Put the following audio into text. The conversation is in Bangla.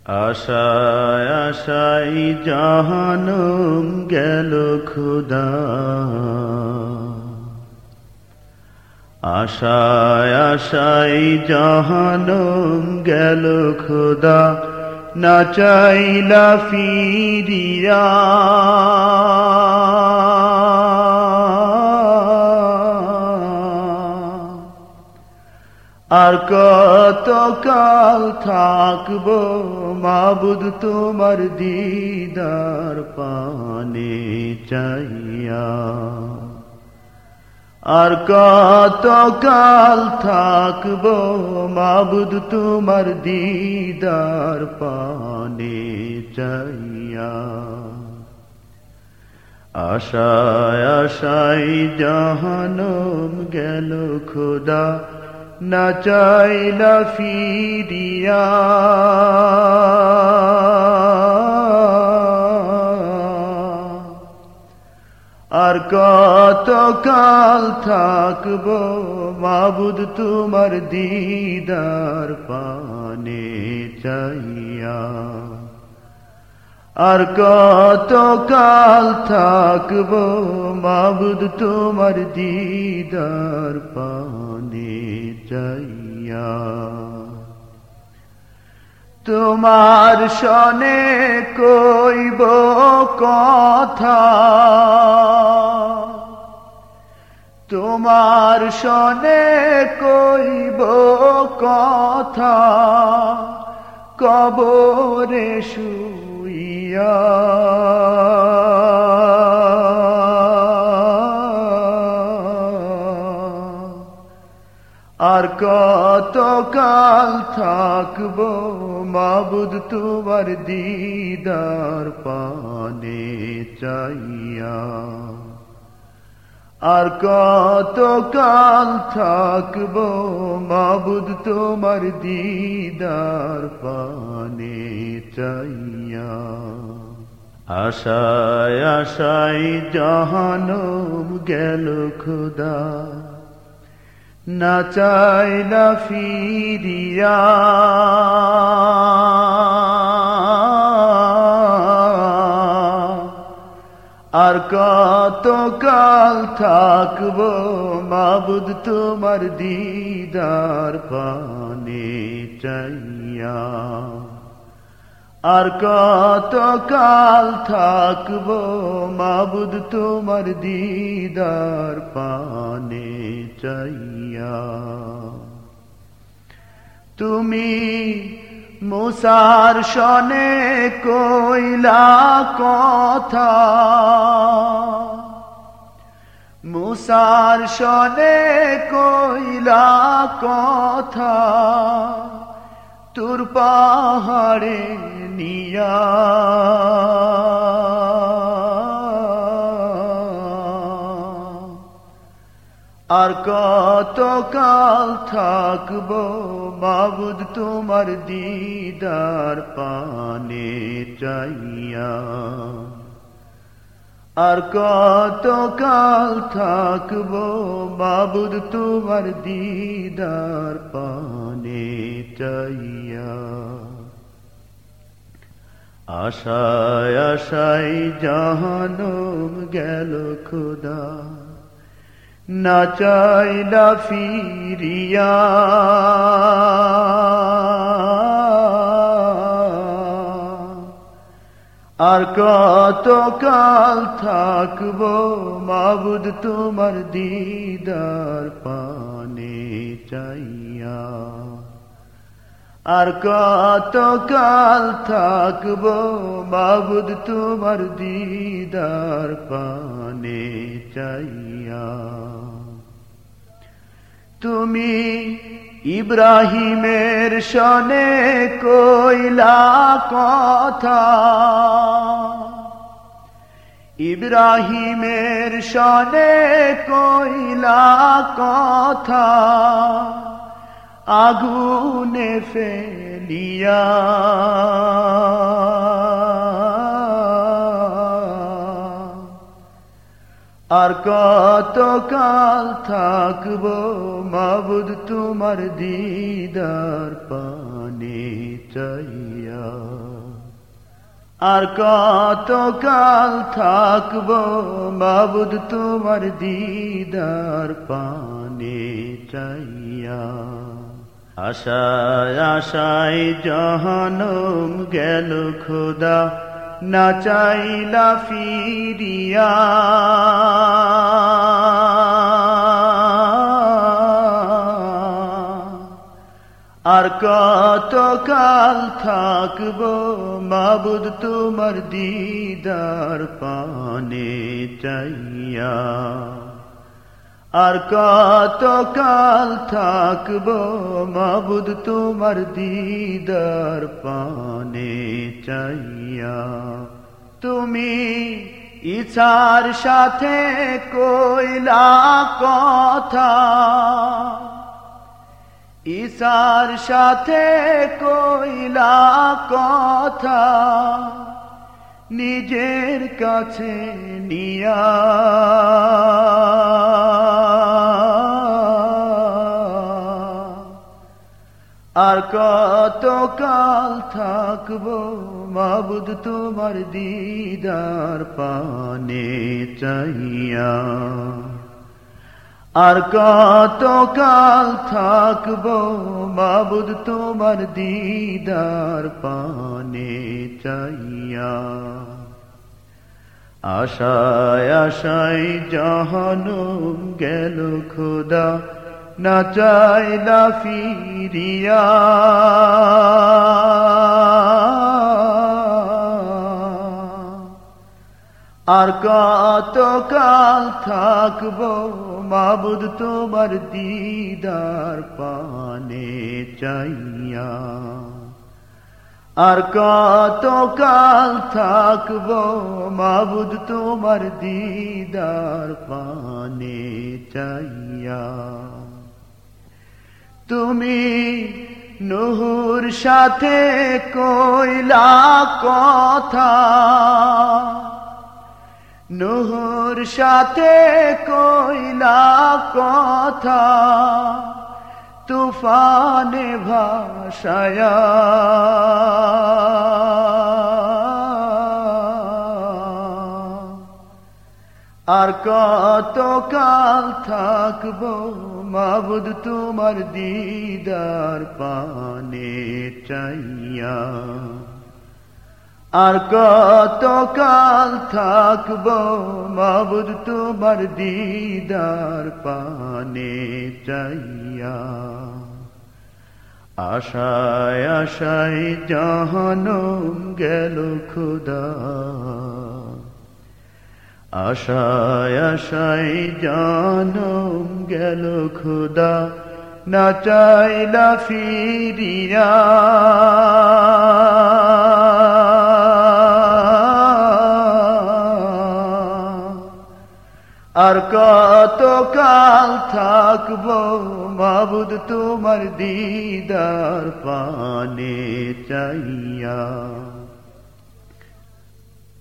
আশায় আশায় জাহানুম গেল খুদা, আশায় আশায় জাহানুম গেল খুদা, না চাইলা ফিরিয়া। আর কত কাল থাকবো মাবুদ তোমার দিদার পানে চাইয়া। আর কত কাল থাকবো মাবুদ তোমার দিদার পানে চাইয়া। আশায় আশায় জাহানুম গেল খুদা, না চাইলা ফিরিয়া। আর কত কাল থাকবো মাবুদ তোমার দিদার পানে চাইয়া। আর কত কাল থাকবো মাবুদ তোমার দিদার পানে চাইয়া। তোমার শনে কইব কথা, তোমার শনে কইব কথা, কবরে শুইয়া। আর কত কাল থাকবো মাবুদ তোমার দিদার পানে চাইয়া। আর কত কাল থাকবো মাবুদ তোমার দিদার পানে চাইয়া। আশায় আশায় জাহানুম গেল খুদা, না চাইলা ফিরিয়া। আর কত কাল থাকবো মাবুদ তোমার দিদার পানে চাইয়া। আর কত কাল থাকবো মাবুদ তোমার দিদার পানে চাইয়া। তুমি মুসার শনে কইলা কথা, মুসার শনে কইলা কথা, তুর পাহাড়ে নিয়া। আর কত কাল থাকবো মাবুদ তোমার দিদার পানে চাইয়া। আর কত কাল থাকবো মাবুদ তোমার দিদার পানে চাইয়া। আশায় আশায় জাহানুম গেল খুদা, না চাইলা ফিরিয়া। আর কত কাল থাকবো মাবুদ তোমার দিদার পানে চাইয়া। আর কত কাল থাকবো মাবুদ তোমার দিদার পানে চাইয়া। তুমি ইব্রাহিমের শনে কইলা কথা, ইব্রাহিমের শনে কইলা কথা, আগুনে ফেলিয়া। আর কত কাল থাকবো মাবুদ তোমার দিদার পানে চাইয়া। আর কতকাল থাকবো মাবুদ তোমার দিদার পানে চাইয়া। আশায় আশায় জাহানম গেল খোদা, না চাইলা ফিরিয়া। আর কতকাল থাকবো মাবুদ তোমার দিদার পানে চাইয়া। আর কতকাল থাকবো মাবুদ তোমার দিদার পানে চাইয়া। তুমি ইচ্ছার সাথে কইলা কথা, ইসার সাথে কইলা কথা, নিজের কাছে নিয়া। আর কতকাল থাকবো মাবুদ তোমার দিদার পানে চাইয়া। আর কতকাল থাকবো মাবুদ তোমার দিদার পানে চাইয়া। আশায় আশায় জাহানম গেল খোদা, না চাইলা ফিরিয়া। আর কতকাল থাকবো মাবুদ তোমার দিদার পানে চাইয়া। আর কতকাল থাকবো মাবুদ তোমার দিদার পানে চাইয়া। তুমি নূহর সাথে কইলা কথা, নূহর সাথে কইলা কথা, তুফানে ভাসায়া। আর কতকাল থাকবো মাবুদ তোমার দিদার পানে চাইয়া। আর কতকাল থাকবো মাবুদ তোমার দিদার পানে চাইয়া। আশায় আশায় জাহানম গেল খোদা, আশায় আশায় জাহানম গেল খোদা, না চাইলা ফিরিয়া। আর কতকাল থাকবো মাবুদ তোমার দিদার পানে চাইয়া।